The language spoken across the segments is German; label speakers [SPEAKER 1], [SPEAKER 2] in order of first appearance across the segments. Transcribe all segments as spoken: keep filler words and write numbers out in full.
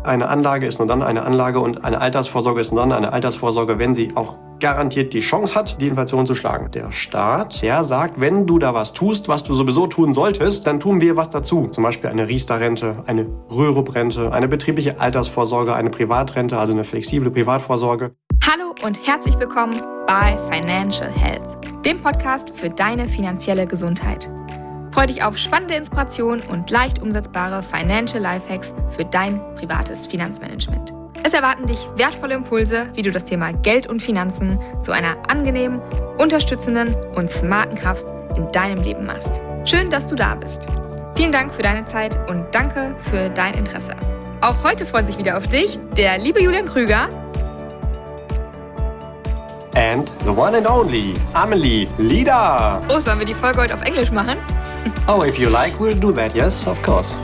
[SPEAKER 1] Eine Anlage ist nur dann eine Anlage und eine Altersvorsorge ist nur dann eine Altersvorsorge, wenn sie auch garantiert die Chance hat, die Inflation zu schlagen. Der Staat, der sagt, wenn du da was tust, was du sowieso tun solltest, dann tun wir was dazu. Zum Beispiel eine Riester-Rente, eine Rürup-Rente, eine betriebliche Altersvorsorge, eine Privatrente, also eine flexible Privatvorsorge.
[SPEAKER 2] Hallo und herzlich willkommen bei Financial Health, dem Podcast für deine finanzielle Gesundheit. Freu dich auf spannende Inspirationen und leicht umsetzbare Financial Lifehacks für dein privates Finanzmanagement. Es erwarten dich wertvolle Impulse, wie du das Thema Geld und Finanzen zu einer angenehmen, unterstützenden und smarten Kraft in deinem Leben machst. Schön, dass du da bist. Vielen Dank für deine Zeit und danke für dein Interesse. Auch heute freut sich wieder auf dich der liebe Julian Krüger
[SPEAKER 1] And the one and only Amelie Lieder.
[SPEAKER 2] Oh, sollen wir die Folge heute auf Englisch machen?
[SPEAKER 1] Oh, if you like, we'll do that. Yes, of course.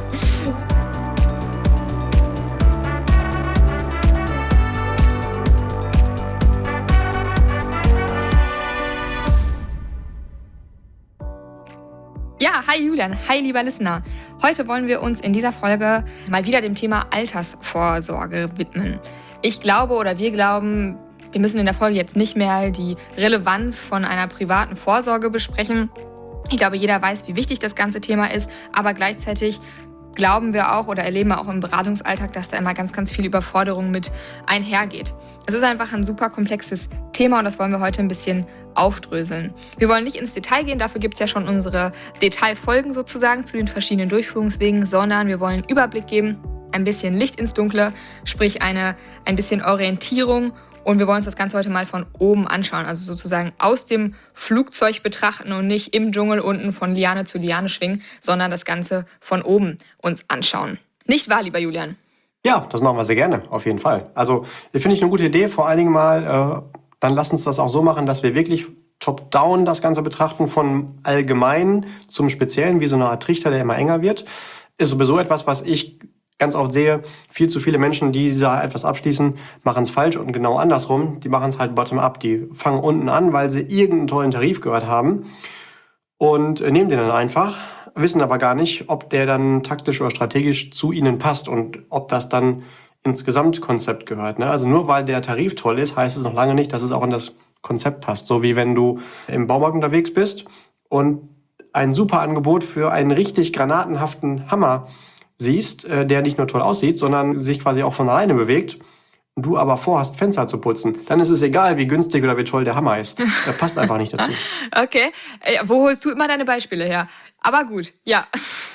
[SPEAKER 2] Ja, hi Julian, hi lieber Listener. Heute wollen wir uns in dieser Folge mal wieder dem Thema Altersvorsorge widmen. Ich glaube oder wir glauben, wir müssen in der Folge jetzt nicht mehr die Relevanz von einer privaten Vorsorge besprechen. Ich glaube, jeder weiß, wie wichtig das ganze Thema ist, aber gleichzeitig glauben wir auch oder erleben wir auch im Beratungsalltag, dass da immer ganz, ganz viel Überforderung mit einhergeht. Es ist einfach ein super komplexes Thema und das wollen wir heute ein bisschen aufdröseln. Wir wollen nicht ins Detail gehen, dafür gibt es ja schon unsere Detailfolgen sozusagen zu den verschiedenen Durchführungswegen, sondern wir wollen einen Überblick geben, ein bisschen Licht ins Dunkle, sprich eine, ein bisschen Orientierung. Und wir wollen uns das Ganze heute mal von oben anschauen, also sozusagen aus dem Flugzeug betrachten und nicht im Dschungel unten von Liane zu Liane schwingen, sondern das Ganze von oben uns anschauen. Nicht wahr, lieber Julian?
[SPEAKER 1] Ja, das machen wir sehr gerne, auf jeden Fall. Also, finde ich eine gute Idee. Vor allen Dingen mal, äh, dann lass uns das auch so machen, dass wir wirklich top-down das Ganze betrachten, von allgemein zum Speziellen, wie so eine Art Trichter, der immer enger wird. Ist sowieso etwas, was ich ganz oft sehe, viel zu viele Menschen, die da etwas abschließen, machen es falsch und genau andersrum. Die machen es halt bottom-up. Die fangen unten an, weil sie irgendeinen tollen Tarif gehört haben und nehmen den dann einfach, wissen aber gar nicht, ob der dann taktisch oder strategisch zu ihnen passt und ob das dann ins Gesamtkonzept gehört. Ne? Also nur weil der Tarif toll ist, heißt es noch lange nicht, dass es auch in das Konzept passt. So wie wenn du im Baumarkt unterwegs bist und ein super Angebot für einen richtig granatenhaften Hammer siehst, der nicht nur toll aussieht, sondern sich quasi auch von alleine bewegt, du aber vorhast, Fenster zu putzen, dann ist es egal, wie günstig oder wie toll der Hammer ist. Der passt einfach nicht dazu.
[SPEAKER 2] Okay, wo holst du immer deine Beispiele her? Aber gut, ja.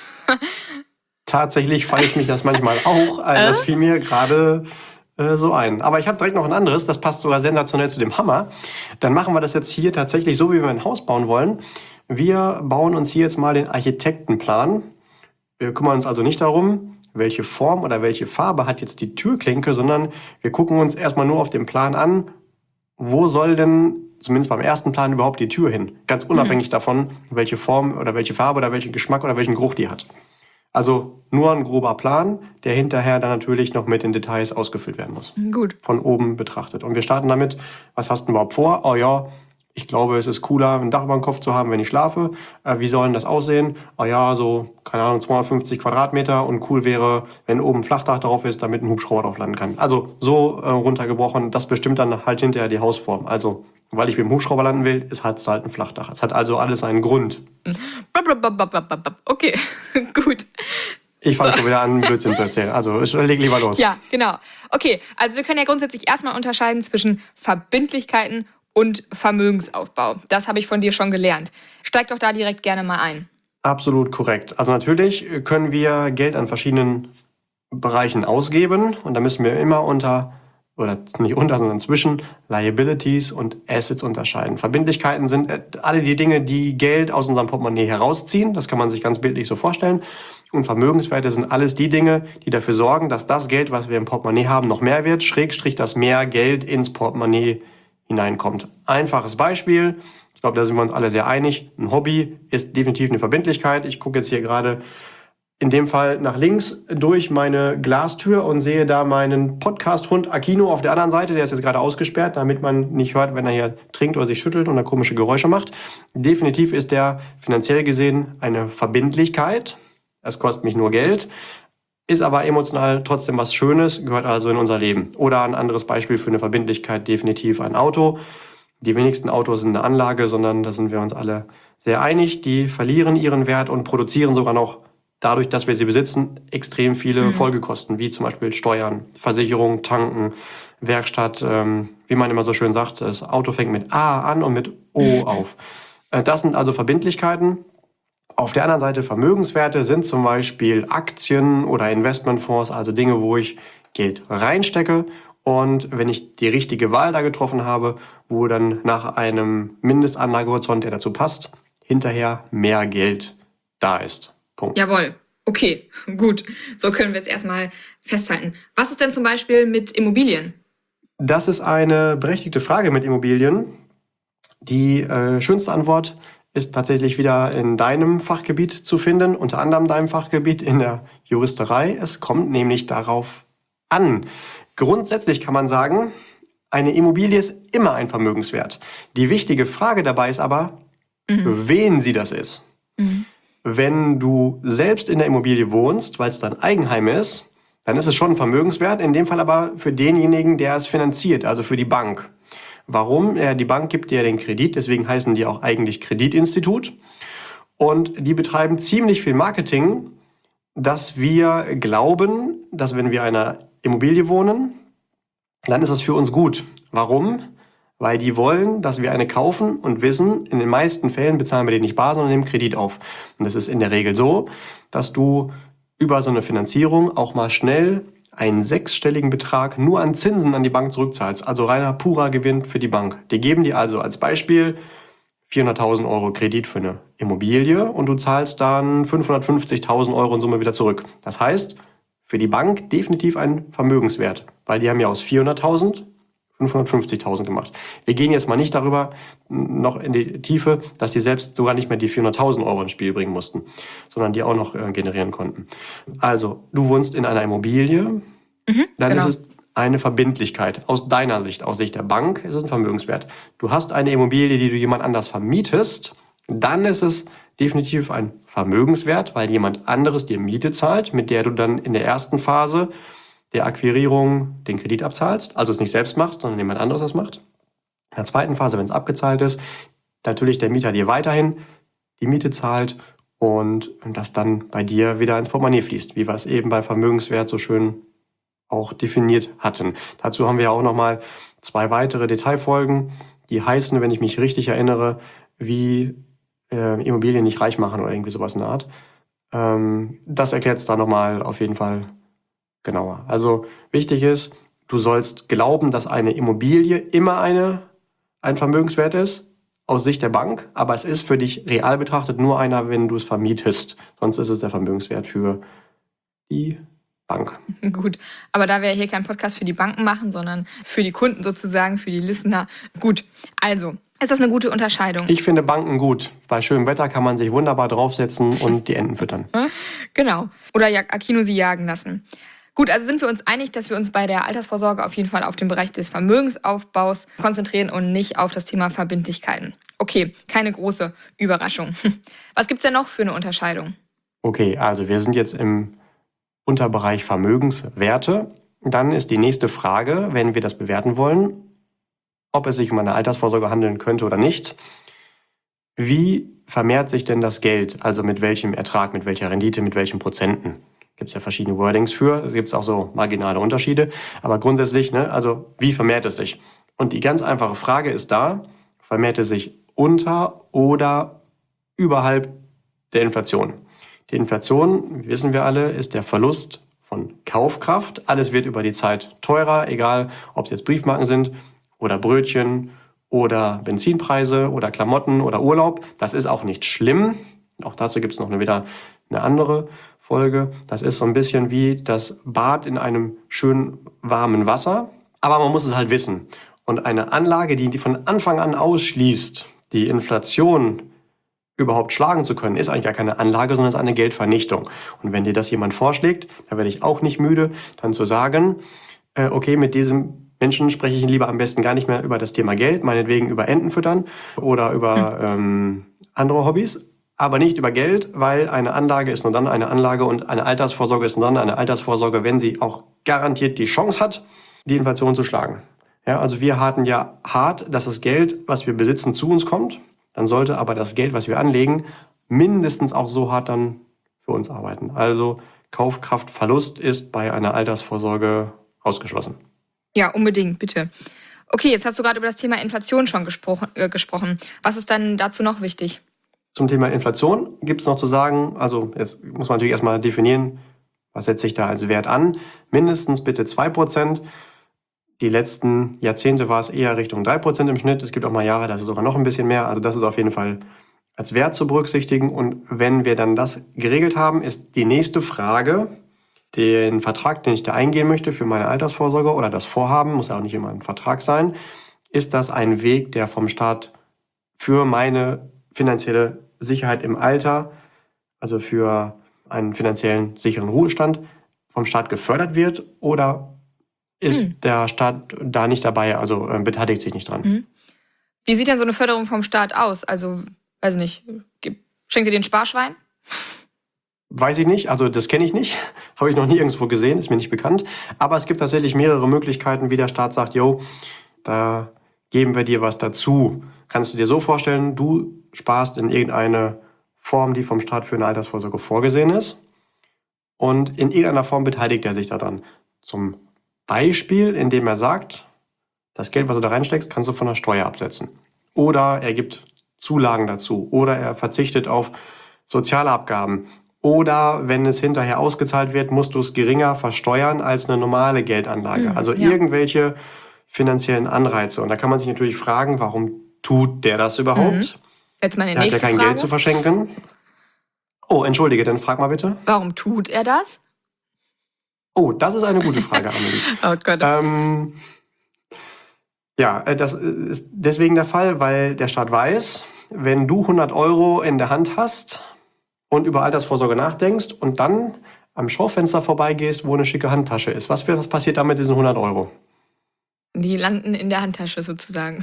[SPEAKER 1] Tatsächlich falle ich mich das manchmal auch. Das fiel mir gerade äh, so ein. Aber ich habe direkt noch ein anderes, das passt sogar sensationell zu dem Hammer. Dann machen wir das jetzt hier tatsächlich so, wie wir ein Haus bauen wollen. Wir bauen uns hier jetzt mal den Architektenplan. Wir kümmern uns also nicht darum, welche Form oder welche Farbe hat jetzt die Türklinke, sondern wir gucken uns erstmal nur auf dem Plan an, wo soll denn, zumindest beim ersten Plan, überhaupt die Tür hin? Ganz unabhängig mhm. davon, welche Form oder welche Farbe oder welchen Geschmack oder welchen Geruch die hat. Also nur ein grober Plan, der hinterher dann natürlich noch mit den Details ausgefüllt werden muss.
[SPEAKER 2] Gut.
[SPEAKER 1] Von oben betrachtet. Und wir starten damit, was hast du überhaupt vor? Oh ja, ich glaube, es ist cooler, ein Dach über dem Kopf zu haben, wenn ich schlafe. Äh, wie soll denn das aussehen? Ah ja, so, keine Ahnung, zweihundertfünfzig Quadratmeter. Und cool wäre, wenn oben ein Flachdach drauf ist, damit ein Hubschrauber drauf landen kann. Also so äh, runtergebrochen, das bestimmt dann halt hinterher die Hausform. Also, weil ich mit dem Hubschrauber landen will, ist halt halt ein Flachdach. Es hat also alles einen Grund.
[SPEAKER 2] Okay, gut.
[SPEAKER 1] Ich fange so. schon wieder an, Blödsinn zu erzählen. Also, ich leg lieber los.
[SPEAKER 2] Ja, genau. Okay, also wir können ja grundsätzlich erstmal unterscheiden zwischen Verbindlichkeiten und Vermögensaufbau. Das habe ich von dir schon gelernt. Steig doch da direkt gerne mal ein.
[SPEAKER 1] Absolut korrekt. Also natürlich können wir Geld an verschiedenen Bereichen ausgeben und da müssen wir immer unter, oder nicht unter, sondern zwischen Liabilities und Assets unterscheiden. Verbindlichkeiten sind alle die Dinge, die Geld aus unserem Portemonnaie herausziehen. Das kann man sich ganz bildlich so vorstellen. Und Vermögenswerte sind alles die Dinge, die dafür sorgen, dass das Geld, was wir im Portemonnaie haben, noch mehr wird, schrägstrich, dass mehr Geld ins Portemonnaie hineinkommt. Einfaches Beispiel, ich glaube, da sind wir uns alle sehr einig. Ein Hobby ist definitiv eine Verbindlichkeit. Ich gucke jetzt hier gerade in dem Fall nach links durch meine Glastür und sehe da meinen Podcast-Hund Akino auf der anderen Seite. Der ist jetzt gerade ausgesperrt, damit man nicht hört, wenn er hier trinkt oder sich schüttelt und da komische Geräusche macht. Definitiv ist der finanziell gesehen eine Verbindlichkeit. Es kostet mich nur Geld. ist aber emotional trotzdem was Schönes, gehört also in unser Leben. Oder ein anderes Beispiel für eine Verbindlichkeit, definitiv ein Auto. Die wenigsten Autos sind eine Anlage, sondern da sind wir uns alle sehr einig. Die verlieren ihren Wert und produzieren sogar noch dadurch, dass wir sie besitzen, extrem viele mhm. Folgekosten, wie zum Beispiel Steuern, Versicherung, Tanken, Werkstatt. Ähm, wie man immer so schön sagt, das Auto fängt mit A an und mit O auf. Äh, das sind also Verbindlichkeiten. Auf der anderen Seite Vermögenswerte sind zum Beispiel Aktien oder Investmentfonds, also Dinge, wo ich Geld reinstecke und wenn ich die richtige Wahl da getroffen habe, wo dann nach einem Mindestanlagehorizont, der dazu passt, hinterher mehr Geld da ist. Punkt.
[SPEAKER 2] Jawohl. Okay, gut. So können wir es erstmal festhalten. Was ist denn zum Beispiel mit Immobilien?
[SPEAKER 1] Das ist eine berechtigte Frage mit Immobilien. Die äh, schönste Antwort ist tatsächlich wieder in deinem Fachgebiet zu finden, unter anderem deinem Fachgebiet in der Juristerei. Es kommt nämlich darauf an. Grundsätzlich kann man sagen, eine Immobilie ist immer ein Vermögenswert. Die wichtige Frage dabei ist aber, mhm. für wen sie das ist. Mhm. Wenn du selbst in der Immobilie wohnst, weil es dein Eigenheim ist, dann ist es schon ein Vermögenswert, in dem Fall aber für denjenigen, der es finanziert, also für die Bank. Warum? Ja, die Bank gibt dir den Kredit, deswegen heißen die auch eigentlich Kreditinstitut. Und die betreiben ziemlich viel Marketing, dass wir glauben, dass wenn wir in einer Immobilie wohnen, dann ist das für uns gut. Warum? Weil die wollen, dass wir eine kaufen und wissen, in den meisten Fällen bezahlen wir die nicht bar, sondern nehmen Kredit auf. Und das ist in der Regel so, dass du über so eine Finanzierung auch mal schnell einen sechsstelligen Betrag nur an Zinsen an die Bank zurückzahlst. Also reiner, purer Gewinn für die Bank. Die geben dir also als Beispiel vierhunderttausend Euro Kredit für eine Immobilie und du zahlst dann fünfhundertfünfzigtausend Euro in Summe wieder zurück. Das heißt, für die Bank definitiv ein Vermögenswert, weil die haben ja aus vierhunderttausend fünfhundertfünfzigtausend gemacht. Wir gehen jetzt mal nicht darüber noch in die Tiefe, dass die selbst sogar nicht mehr die vierhunderttausend Euro ins Spiel bringen mussten, sondern die auch noch äh, generieren konnten. Also, du wohnst in einer Immobilie, mhm, dann genau. ist es eine Verbindlichkeit. Aus deiner Sicht, aus Sicht der Bank, ist es ein Vermögenswert. Du hast eine Immobilie, die du jemand anders vermietest, dann ist es definitiv ein Vermögenswert, weil jemand anderes dir Miete zahlt, mit der du dann in der ersten Phase der Akquirierung den Kredit abzahlst, also es nicht selbst machst, sondern jemand anderes das macht. In der zweiten Phase, wenn es abgezahlt ist, natürlich der Mieter dir weiterhin die Miete zahlt und das dann bei dir wieder ins Portemonnaie fließt, wie wir es eben bei Vermögenswert so schön auch definiert hatten. Dazu haben wir ja auch nochmal zwei weitere Detailfolgen, die heißen, wenn ich mich richtig erinnere, wie äh, Immobilien nicht reich machen oder irgendwie sowas in der Art. Ähm, das erklärt es da nochmal auf jeden Fall genauer. Also wichtig ist, du sollst glauben, dass eine Immobilie immer eine, ein Vermögenswert ist, aus Sicht der Bank, aber es ist für dich real betrachtet nur einer, wenn du es vermietest. Sonst ist es der Vermögenswert für die Bank.
[SPEAKER 2] Gut, aber da wir hier keinen Podcast für die Banken machen, sondern für die Kunden sozusagen, für die Listener. Gut, also, ist das eine gute Unterscheidung?
[SPEAKER 1] Ich finde Banken gut. Bei schönem Wetter kann man sich wunderbar draufsetzen und die Enten füttern.
[SPEAKER 2] Genau. Oder Akino sie jagen lassen. Gut, also sind wir uns einig, dass wir uns bei der Altersvorsorge auf jeden Fall auf den Bereich des Vermögensaufbaus konzentrieren und nicht auf das Thema Verbindlichkeiten. Okay, keine große Überraschung. Was gibt's denn noch für eine Unterscheidung?
[SPEAKER 1] Okay, also wir sind jetzt im Unterbereich Vermögenswerte. Dann ist die nächste Frage, wenn wir das bewerten wollen, ob es sich um eine Altersvorsorge handeln könnte oder nicht. Wie vermehrt sich denn das Geld? Also mit welchem Ertrag, mit welcher Rendite, mit welchen Prozenten? Gibt es ja verschiedene Wordings für. Es gibt auch so marginale Unterschiede. Aber grundsätzlich, ne, also wie vermehrt es sich? Und die ganz einfache Frage ist da, vermehrt es sich unter oder überhalb der Inflation? Die Inflation, wissen wir alle, ist der Verlust von Kaufkraft. Alles wird über die Zeit teurer, egal ob es jetzt Briefmarken sind oder Brötchen oder Benzinpreise oder Klamotten oder Urlaub. Das ist auch nicht schlimm. Auch dazu gibt es noch eine, wieder eine andere Folge. Das ist so ein bisschen wie das Bad in einem schönen warmen Wasser. Aber man muss es halt wissen. Und eine Anlage, die, die von Anfang an ausschließt, die Inflation überhaupt schlagen zu können, ist eigentlich gar keine Anlage, sondern ist eine Geldvernichtung. Und wenn dir das jemand vorschlägt, da werde ich auch nicht müde, dann zu sagen, äh, okay, mit diesem Menschen spreche ich lieber am besten gar nicht mehr über das Thema Geld, meinetwegen über Enten füttern oder über ähm, andere Hobbys. aber nicht über Geld, weil eine Anlage ist nur dann eine Anlage und eine Altersvorsorge ist nur dann eine Altersvorsorge, wenn sie auch garantiert die Chance hat, die Inflation zu schlagen. Ja, also wir hatten ja hart, dass das Geld, was wir besitzen, zu uns kommt. Dann sollte aber das Geld, was wir anlegen, mindestens auch so hart dann für uns arbeiten. Also Kaufkraftverlust ist bei einer Altersvorsorge ausgeschlossen.
[SPEAKER 2] Ja, unbedingt, bitte. Okay, jetzt hast du gerade über das Thema Inflation schon gesprochen. Äh, gesprochen. Was ist dann dazu noch wichtig?
[SPEAKER 1] Zum Thema Inflation gibt es noch zu sagen, also jetzt muss man natürlich erstmal definieren, was setzt sich da als Wert an. Mindestens bitte zwei Prozent. Die letzten Jahrzehnte war es eher Richtung drei Prozent im Schnitt. Es gibt auch mal Jahre, da ist es sogar noch ein bisschen mehr. Also das ist auf jeden Fall als Wert zu berücksichtigen. Und wenn wir dann das geregelt haben, ist die nächste Frage, den Vertrag, den ich da eingehen möchte für meine Altersvorsorge oder das Vorhaben, muss ja auch nicht immer ein Vertrag sein, ist das ein Weg, der vom Staat für meine finanzielle Sicherheit im Alter, also für einen finanziellen sicheren Ruhestand, vom Staat gefördert wird, oder ist hm. der Staat da nicht dabei, also äh, beteiligt sich nicht dran?
[SPEAKER 2] Hm. Wie sieht denn so eine Förderung vom Staat aus? Also, weiß nicht, schenkt ihr den Sparschwein?
[SPEAKER 1] Weiß ich nicht, also das kenne ich nicht, habe ich noch nie irgendwo gesehen, ist mir nicht bekannt. Aber es gibt tatsächlich mehrere Möglichkeiten, wie der Staat sagt, jo, da geben wir dir was dazu. Kannst du dir so vorstellen, du sparst in irgendeine Form, die vom Staat für eine Altersvorsorge vorgesehen ist, und in irgendeiner Form beteiligt er sich daran. Zum Beispiel, indem er sagt, das Geld, was du da reinsteckst, kannst du von der Steuer absetzen. Oder er gibt Zulagen dazu. Oder er verzichtet auf soziale Abgaben. Oder wenn es hinterher ausgezahlt wird, musst du es geringer versteuern als eine normale Geldanlage. Mhm, also ja. irgendwelche finanziellen Anreize. Und da kann man sich natürlich fragen, warum tut der das überhaupt?
[SPEAKER 2] Mhm. Jetzt meine
[SPEAKER 1] der
[SPEAKER 2] nächste
[SPEAKER 1] hat ja kein
[SPEAKER 2] Frage.
[SPEAKER 1] Geld zu verschenken. Oh, entschuldige, dann frag mal bitte.
[SPEAKER 2] Warum tut er das?
[SPEAKER 1] Oh, das ist eine gute Frage, Amelie.
[SPEAKER 2] Oh Gott.
[SPEAKER 1] Ähm, ja, das ist deswegen der Fall, weil der Staat weiß, wenn du hundert Euro in der Hand hast und über Altersvorsorge nachdenkst und dann am Schaufenster vorbeigehst, wo eine schicke Handtasche ist, was, was passiert da mit diesen hundert Euro?
[SPEAKER 2] Die landen in der Handtasche sozusagen.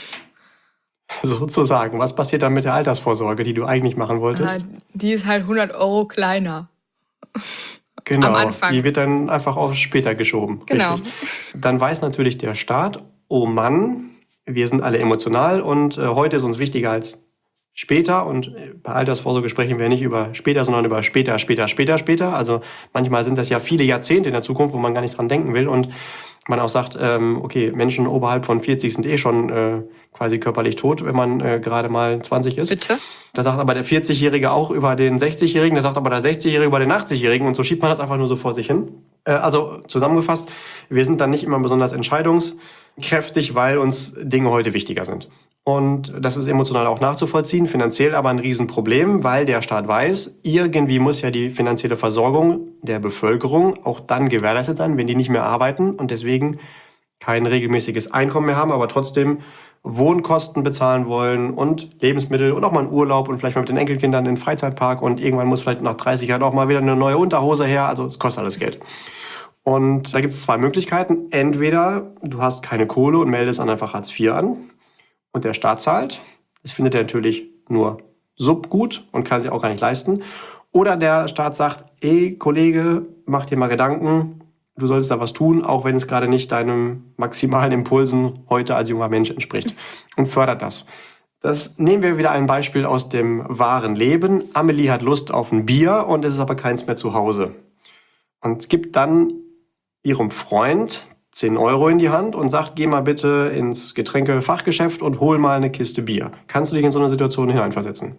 [SPEAKER 1] Sozusagen. Was passiert dann mit der Altersvorsorge, die du eigentlich machen wolltest?
[SPEAKER 2] Ah, die ist halt hundert Euro kleiner.
[SPEAKER 1] Genau,
[SPEAKER 2] am Anfang.
[SPEAKER 1] Die wird dann einfach auf später geschoben.
[SPEAKER 2] Genau.
[SPEAKER 1] Richtig. Dann weiß natürlich der Staat, oh Mann, wir sind alle emotional und äh, heute ist uns wichtiger als später. Und bei Altersvorsorge sprechen wir nicht über später, sondern über später, später, später, später. Also manchmal sind das ja viele Jahrzehnte in der Zukunft, wo man gar nicht dran denken will. Und man auch sagt, ähm, okay, Menschen oberhalb von vierzig sind eh schon äh, quasi körperlich tot, wenn man äh, gerade mal zwanzig ist.
[SPEAKER 2] Bitte?
[SPEAKER 1] Da sagt aber der vierzig-Jährige auch über den sechzig-Jährigen, da sagt aber der sechzig-Jährige über den achtzig-Jährigen, und so schiebt man das einfach nur so vor sich hin. Äh, also zusammengefasst, wir sind dann nicht immer besonders entscheidungskräftig, weil uns Dinge heute wichtiger sind. Und das ist emotional auch nachzuvollziehen, finanziell aber ein Riesenproblem, weil der Staat weiß, irgendwie muss ja die finanzielle Versorgung der Bevölkerung auch dann gewährleistet sein, wenn die nicht mehr arbeiten und deswegen kein regelmäßiges Einkommen mehr haben, aber trotzdem Wohnkosten bezahlen wollen und Lebensmittel und auch mal einen Urlaub und vielleicht mal mit den Enkelkindern in den Freizeitpark, und irgendwann muss vielleicht nach dreißig Jahren auch mal wieder eine neue Unterhose her. Also es kostet alles Geld. Und da gibt es zwei Möglichkeiten. Entweder du hast keine Kohle und meldest dann einfach Hartz vier an und der Staat zahlt. Das findet er natürlich nur subgut und kann sich auch gar nicht leisten. Oder der Staat sagt, ey Kollege, mach dir mal Gedanken, du solltest da was tun, auch wenn es gerade nicht deinem maximalen Impulsen heute als junger Mensch entspricht, und fördert das. Das nehmen wir wieder ein Beispiel aus dem wahren Leben. Amelie hat Lust auf ein Bier und es ist aber keins mehr zu Hause. Und es gibt dann ihrem Freund zehn Euro in die Hand und sagt, geh mal bitte ins Getränkefachgeschäft und hol mal eine Kiste Bier. Kannst du dich in so eine Situation hineinversetzen?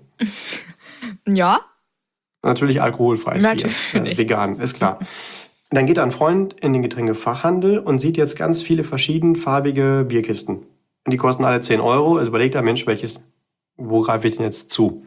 [SPEAKER 2] Ja.
[SPEAKER 1] Natürlich alkoholfreies
[SPEAKER 2] Natürlich.
[SPEAKER 1] Bier, äh, vegan, ist klar. Dann geht ein Freund in den Getränkefachhandel und sieht jetzt ganz viele verschiedenfarbige Bierkisten. Und die kosten alle zehn Euro. Also überlegt der Mensch, welches, wo greife ich denn jetzt zu?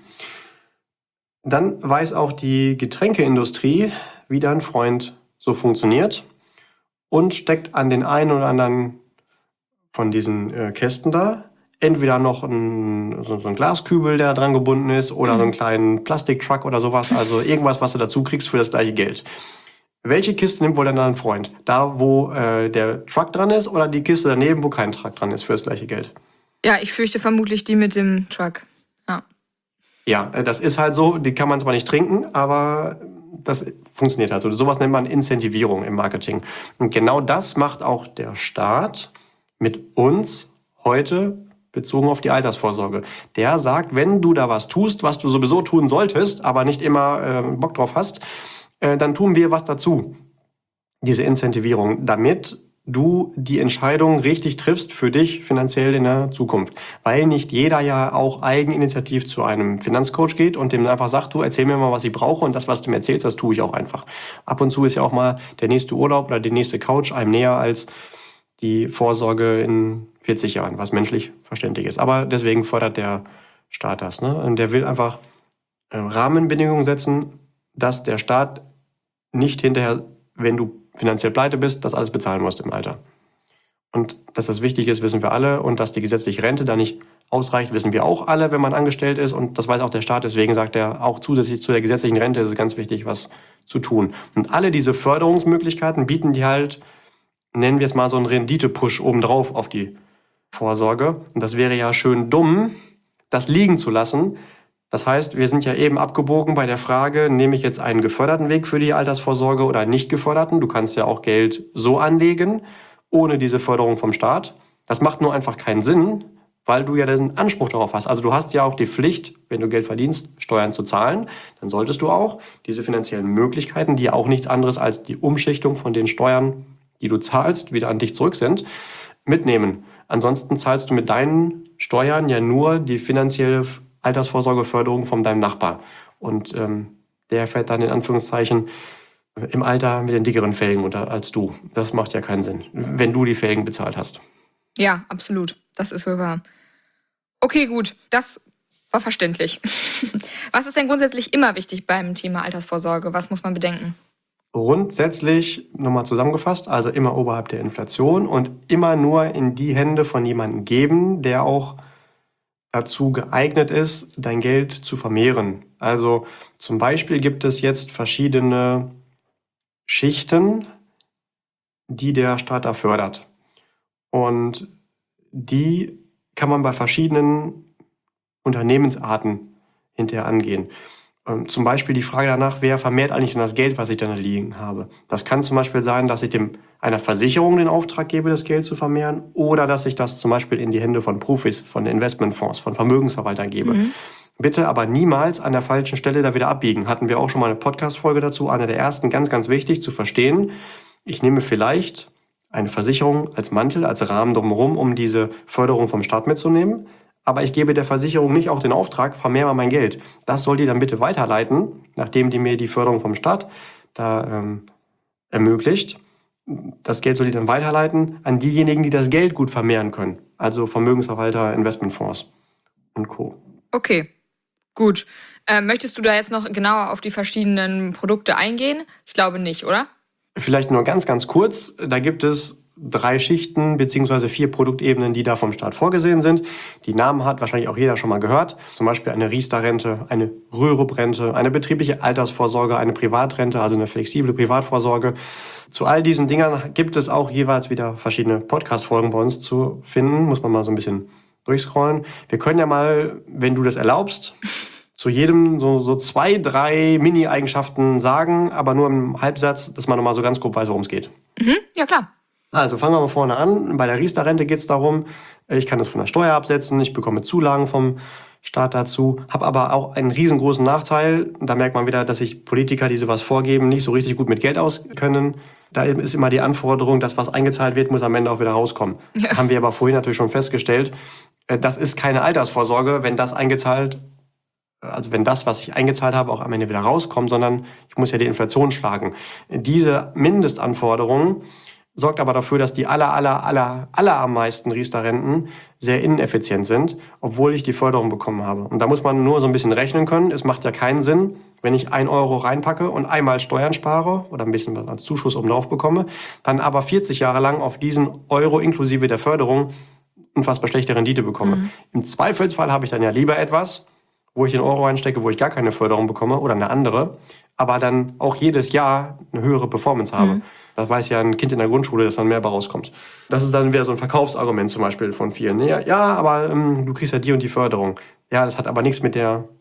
[SPEAKER 1] Dann weiß auch die Getränkeindustrie, wie dein Freund so funktioniert, und steckt an den einen oder anderen von diesen äh, Kästen da entweder noch ein, so, so ein Glaskübel, der da dran gebunden ist, oder so einen kleinen Plastiktruck oder sowas. Also irgendwas, was du dazu kriegst für das gleiche Geld. Welche Kiste nimmt wohl dann dein Freund? Da, wo äh, der Truck dran ist, oder die Kiste daneben, wo kein Truck dran ist für das gleiche Geld?
[SPEAKER 2] Ja, ich fürchte vermutlich die mit dem Truck. Ja.
[SPEAKER 1] Ja, das ist halt so, die kann man zwar nicht trinken, aber das funktioniert halt so. Sowas nennt man Incentivierung im Marketing. Und genau das macht auch der Staat mit uns heute bezogen auf die Altersvorsorge. Der sagt, wenn du da was tust, was du sowieso tun solltest, aber nicht immer äh, Bock drauf hast, äh, dann tun wir was dazu. Diese Incentivierung, damit du die Entscheidung richtig triffst für dich finanziell in der Zukunft. Weil nicht jeder ja auch eigeninitiativ zu einem Finanzcoach geht und dem einfach sagt, du erzähl mir mal, was ich brauche und das, was du mir erzählst, das tue ich auch einfach. Ab und zu ist ja auch mal der nächste Urlaub oder die nächste Couch einem näher als die Vorsorge in vierzig Jahren, was menschlich verständlich ist. Aber deswegen fördert der Staat das. Ne? Und der will einfach äh, Rahmenbedingungen setzen, dass der Staat nicht hinterher, wenn du finanziell pleite bist, das alles bezahlen musst im Alter. Und dass das wichtig ist, wissen wir alle. Und dass die gesetzliche Rente da nicht ausreicht, wissen wir auch alle, wenn man angestellt ist. Und das weiß auch der Staat. Deswegen sagt er, auch zusätzlich zu der gesetzlichen Rente ist es ganz wichtig, was zu tun. Und alle diese Förderungsmöglichkeiten bieten die halt, nennen wir es mal so einen Rendite-Push obendrauf auf die Vorsorge. Und das wäre ja schön dumm, das liegen zu lassen. Das heißt, wir sind ja eben abgebogen bei der Frage, nehme ich jetzt einen geförderten Weg für die Altersvorsorge oder einen nicht geförderten? Du kannst ja auch Geld so anlegen, ohne diese Förderung vom Staat. Das macht nur einfach keinen Sinn, weil du ja den Anspruch darauf hast. Also du hast ja auch die Pflicht, wenn du Geld verdienst, Steuern zu zahlen. Dann solltest du auch diese finanziellen Möglichkeiten, die ja auch nichts anderes als die Umschichtung von den Steuern, die du zahlst, wieder an dich zurück sind, mitnehmen. Ansonsten zahlst du mit deinen Steuern ja nur die finanzielle Altersvorsorgeförderung von deinem Nachbar. Und ähm, der fährt dann in Anführungszeichen im Alter mit den dickeren Felgen unter als du. Das macht ja keinen Sinn, wenn du die Felgen bezahlt hast.
[SPEAKER 2] Ja, absolut. Das ist wohl wahr. Okay, gut. Das war verständlich. Was ist denn grundsätzlich immer wichtig beim Thema Altersvorsorge? Was muss man bedenken?
[SPEAKER 1] Grundsätzlich, nochmal zusammengefasst, also immer oberhalb der Inflation und immer nur in die Hände von jemandem geben, der auch dazu geeignet ist, dein Geld zu vermehren. Also zum Beispiel gibt es jetzt verschiedene Schichten, die der Staat da fördert. Und die kann man bei verschiedenen Unternehmensarten hinterher angehen. Ähm, zum Beispiel die Frage danach, wer vermehrt eigentlich das Geld, was ich dann liegen habe. Das kann zum Beispiel sein, dass ich dem einer Versicherung den Auftrag gebe, das Geld zu vermehren, oder dass ich das zum Beispiel in die Hände von Profis, von Investmentfonds, von Vermögensverwaltern gebe. Mhm. Bitte aber niemals an der falschen Stelle da wieder abbiegen. Hatten wir auch schon mal eine Podcast-Folge dazu. Eine der ersten, ganz, ganz wichtig zu verstehen. Ich nehme vielleicht eine Versicherung als Mantel, als Rahmen drumherum, um diese Förderung vom Staat mitzunehmen. Aber ich gebe der Versicherung nicht auch den Auftrag, vermehr mal mein Geld. Das soll die dann bitte weiterleiten, nachdem die mir die Förderung vom Staat da ähm, ermöglicht. Das Geld soll die dann weiterleiten an diejenigen, die das Geld gut vermehren können. Also Vermögensverwalter, Investmentfonds und Co.
[SPEAKER 2] Okay, gut. Äh, möchtest du da jetzt noch genauer auf die verschiedenen Produkte eingehen? Ich glaube nicht, oder?
[SPEAKER 1] Vielleicht nur ganz, ganz kurz. Da gibt es drei Schichten bzw. vier Produktebenen, die da vom Staat vorgesehen sind. Die Namen hat wahrscheinlich auch jeder schon mal gehört. Zum Beispiel eine Riester-Rente, eine Rürup-Rente, eine betriebliche Altersvorsorge, eine Privatrente, also eine flexible Privatvorsorge. Zu all diesen Dingern gibt es auch jeweils wieder verschiedene Podcast-Folgen bei uns zu finden. Muss man mal so ein bisschen durchscrollen. Wir können ja mal, wenn du das erlaubst, zu jedem so, so zwei, drei Mini-Eigenschaften sagen, aber nur im Halbsatz, dass man nochmal so ganz grob weiß, worum es geht.
[SPEAKER 2] Mhm, ja, klar.
[SPEAKER 1] Also fangen wir mal vorne an. Bei der Riester-Rente geht es darum, ich kann das von der Steuer absetzen, ich bekomme Zulagen vom Staat dazu, habe aber auch einen riesengroßen Nachteil. Da merkt man wieder, dass sich Politiker, die sowas vorgeben, nicht so richtig gut mit Geld auskennen. Da ist immer die Anforderung, dass was eingezahlt wird, muss am Ende auch wieder rauskommen. Ja. Haben wir aber vorhin natürlich schon festgestellt. Das ist keine Altersvorsorge, wenn das eingezahlt, also wenn das, was ich eingezahlt habe, auch am Ende wieder rauskommt, sondern ich muss ja die Inflation schlagen. Diese Mindestanforderungen sorgt aber dafür, dass die aller, aller, aller, aller am meisten Riester-Renten sehr ineffizient sind, obwohl ich die Förderung bekommen habe. Und da muss man nur so ein bisschen rechnen können. Es macht ja keinen Sinn, wenn ich ein Euro reinpacke und einmal Steuern spare oder ein bisschen was als Zuschuss oben drauf bekomme, dann aber vierzig Jahre lang auf diesen Euro inklusive der Förderung unfassbar schlechte Rendite bekomme. Mhm. Im Zweifelsfall habe ich dann ja lieber etwas, wo ich den Euro reinstecke, wo ich gar keine Förderung bekomme oder eine andere, aber dann auch jedes Jahr eine höhere Performance habe. Mhm. Das weiß ja ein Kind in der Grundschule, dass dann mehr bei rauskommt. Das ist dann wieder so ein Verkaufsargument zum Beispiel von vielen. Ja, ja aber ähm, du kriegst ja die und die Förderung. Ja, das hat aber nichts mit der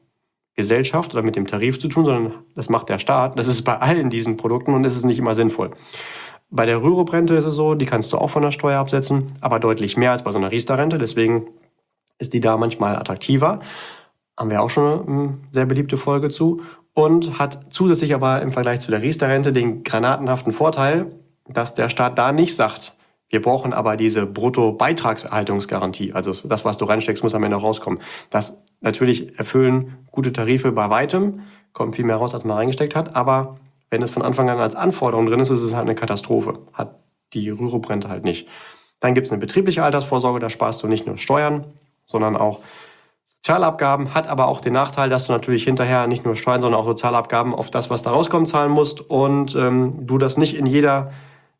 [SPEAKER 1] Gesellschaft oder mit dem Tarif zu tun, sondern das macht der Staat. Das ist bei allen diesen Produkten und es ist nicht immer sinnvoll. Bei der Rürup-Rente ist es so, die kannst du auch von der Steuer absetzen, aber deutlich mehr als bei so einer Riester-Rente. Deswegen ist die da manchmal attraktiver. Haben wir auch schon eine sehr beliebte Folge zu. Und hat zusätzlich aber im Vergleich zu der Riester-Rente den granatenhaften Vorteil, dass der Staat da nicht sagt, wir brauchen aber diese Brutto-Beitragserhaltungsgarantie. Also das, was du reinsteckst, muss am Ende rauskommen. Das natürlich erfüllen gute Tarife bei weitem, kommt viel mehr raus, als man reingesteckt hat. Aber wenn es von Anfang an als Anforderung drin ist, ist es halt eine Katastrophe. Hat die Rürup-Rente halt nicht. Dann gibt es eine betriebliche Altersvorsorge, da sparst du nicht nur Steuern, sondern auch Sozialabgaben, hat aber auch den Nachteil, dass du natürlich hinterher nicht nur Steuern, sondern auch Sozialabgaben auf das, was da rauskommt, zahlen musst und ähm, du das nicht in jeder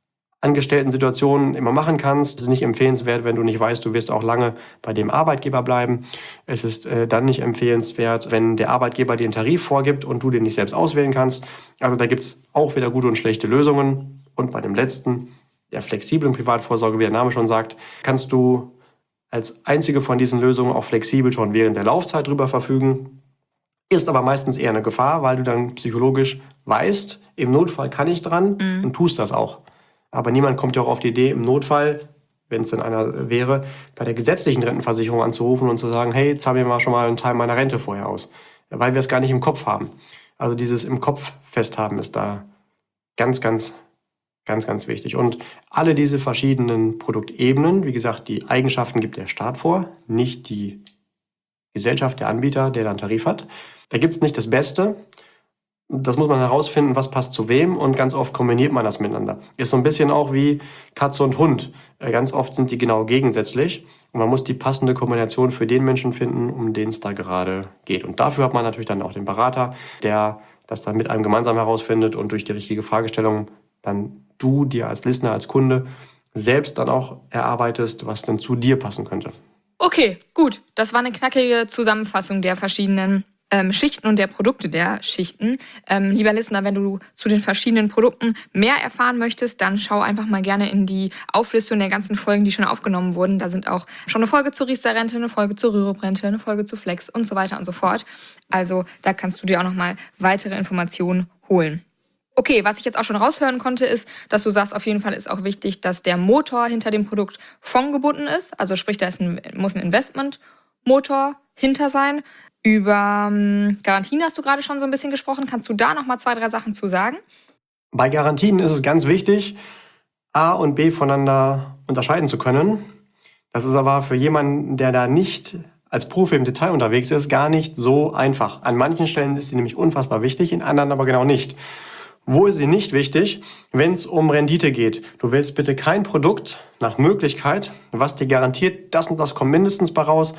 [SPEAKER 1] Angestellten-Situationen immer machen kannst. Es ist nicht empfehlenswert, wenn du nicht weißt, du wirst auch lange bei dem Arbeitgeber bleiben. Es ist äh, dann nicht empfehlenswert, wenn der Arbeitgeber dir einen Tarif vorgibt und du den nicht selbst auswählen kannst. Also da gibt es auch wieder gute und schlechte Lösungen. Und bei dem letzten, der flexiblen Privatvorsorge, wie der Name schon sagt, kannst du als einzige von diesen Lösungen auch flexibel schon während der Laufzeit drüber verfügen. Ist aber meistens eher eine Gefahr, weil du dann psychologisch weißt, im Notfall kann ich dran mhm. und tust das auch. Aber niemand kommt ja auch auf die Idee, im Notfall, wenn es denn einer wäre, bei der gesetzlichen Rentenversicherung anzurufen und zu sagen, hey, zahl mir mal schon mal einen Teil meiner Rente vorher aus. Weil wir es gar nicht im Kopf haben. Also dieses im Kopf festhaben ist da ganz, ganz, ganz, ganz wichtig. Und alle diese verschiedenen Produktebenen, wie gesagt, die Eigenschaften gibt der Staat vor, nicht die Gesellschaft, der Anbieter, der dann Tarif hat. Da gibt es nicht das Beste. Das muss man herausfinden, was passt zu wem und ganz oft kombiniert man das miteinander. Ist so ein bisschen auch wie Katze und Hund. Ganz oft sind die genau gegensätzlich und man muss die passende Kombination für den Menschen finden, um den es da gerade geht. Und dafür hat man natürlich dann auch den Berater, der das dann mit einem gemeinsam herausfindet und durch die richtige Fragestellung dann du dir als Listener, als Kunde selbst dann auch erarbeitest, was denn zu dir passen könnte.
[SPEAKER 2] Okay, gut. Das war eine knackige Zusammenfassung der verschiedenen Ähm, Schichten und der Produkte der Schichten. Ähm, lieber Listener, wenn du zu den verschiedenen Produkten mehr erfahren möchtest, dann schau einfach mal gerne in die Auflistung der ganzen Folgen, die schon aufgenommen wurden. Da sind auch schon eine Folge zur Riester-Rente, eine Folge zur Rürup-Rente, eine Folge zu Flex und so weiter und so fort. Also da kannst du dir auch nochmal weitere Informationen holen. Okay, was ich jetzt auch schon raushören konnte, ist, dass du sagst, auf jeden Fall ist auch wichtig, dass der Motor hinter dem Produkt fondgebunden ist. Also sprich, da ist ein, muss ein Investmentmotor hinter sein. Über ähm, Garantien hast du gerade schon so ein bisschen gesprochen. Kannst du da noch mal zwei, drei Sachen zu sagen?
[SPEAKER 1] Bei Garantien ist es ganz wichtig, A und B voneinander unterscheiden zu können. Das ist aber für jemanden, der da nicht als Profi im Detail unterwegs ist, gar nicht so einfach. An manchen Stellen ist sie nämlich unfassbar wichtig, in anderen aber genau nicht. Wo ist sie nicht wichtig? Wenn es um Rendite geht. Du wählst bitte kein Produkt nach Möglichkeit, was dir garantiert, das und das kommt mindestens bei raus.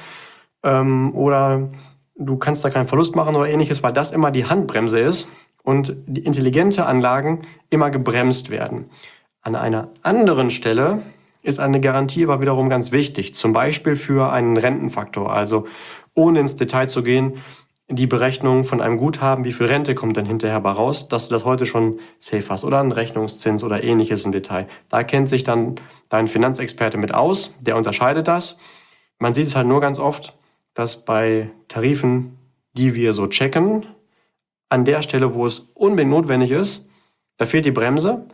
[SPEAKER 1] Ähm, oder du kannst da keinen Verlust machen oder ähnliches, weil das immer die Handbremse ist und die intelligente Anlagen immer gebremst werden. An einer anderen Stelle ist eine Garantie aber wiederum ganz wichtig, zum Beispiel für einen Rentenfaktor. Also ohne ins Detail zu gehen, die Berechnung von einem Guthaben, wie viel Rente kommt dann hinterher bei raus, dass du das heute schon safe hast oder einen Rechnungszins oder ähnliches im Detail. Da kennt sich dann dein Finanzexperte mit aus, der unterscheidet das. Man sieht es halt nur ganz oft, dass bei Tarifen, die wir so checken, an der Stelle, wo es unbedingt notwendig ist, da fehlt die Bremse,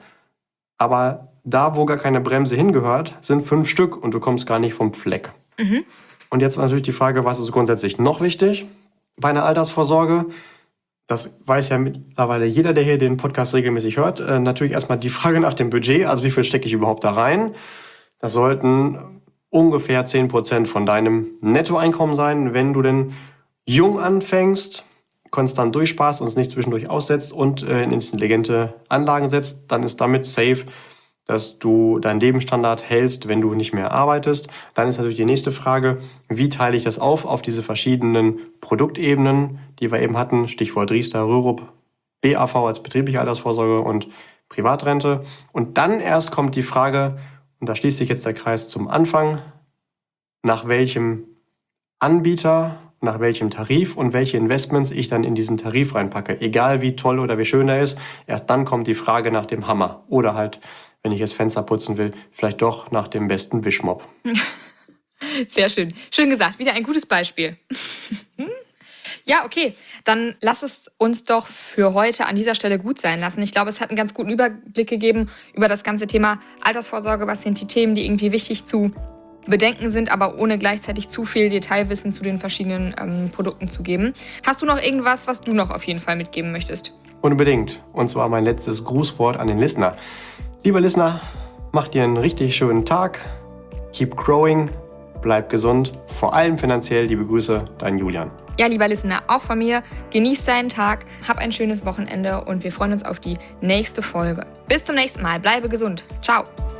[SPEAKER 1] aber da, wo gar keine Bremse hingehört, sind fünf Stück und du kommst gar nicht vom Fleck. Mhm. Und jetzt natürlich die Frage, was ist grundsätzlich noch wichtig bei einer Altersvorsorge? Das weiß ja mittlerweile jeder, der hier den Podcast regelmäßig hört. Äh, natürlich erstmal die Frage nach dem Budget, also wie viel stecke ich überhaupt da rein? Das sollten ungefähr zehn Prozent von deinem Nettoeinkommen sein, wenn du denn jung anfängst, konstant durchsparst und es nicht zwischendurch aussetzt und äh, in intelligente Anlagen setzt, dann ist damit safe, dass du deinen Lebensstandard hältst, wenn du nicht mehr arbeitest. Dann ist natürlich die nächste Frage, wie teile ich das auf auf diese verschiedenen Produktebenen, die wir eben hatten, Stichwort Riester, Rürup, B A V als betriebliche Altersvorsorge und Privatrente. Und dann erst kommt die Frage, und da schließt sich jetzt der Kreis zum Anfang, nach welchem Anbieter, nach welchem Tarif und welche Investments ich dann in diesen Tarif reinpacke. Egal wie toll oder wie schön er ist, erst dann kommt die Frage nach dem Hammer. Oder halt, wenn ich das Fenster putzen will, vielleicht doch nach dem besten Wischmopp.
[SPEAKER 2] Sehr schön. Schön gesagt. Wieder ein gutes Beispiel. Ja, okay. Dann lass es uns doch für heute an dieser Stelle gut sein lassen. Ich glaube, es hat einen ganz guten Überblick gegeben über das ganze Thema Altersvorsorge. Was sind die Themen, die irgendwie wichtig zu bedenken sind, aber ohne gleichzeitig zu viel Detailwissen zu den verschiedenen ähm, Produkten zu geben. Hast du noch irgendwas, was du noch auf jeden Fall mitgeben möchtest?
[SPEAKER 1] Unbedingt. Und zwar mein letztes Grußwort an den Listener. Lieber Listener, mach dir einen richtig schönen Tag. Keep growing. Bleib gesund. Vor allem finanziell. Liebe Grüße, dein Julian.
[SPEAKER 2] Ja, lieber Listener, auch von mir. Genieß deinen Tag. Hab ein schönes Wochenende und wir freuen uns auf die nächste Folge. Bis zum nächsten Mal. Bleibe gesund. Ciao.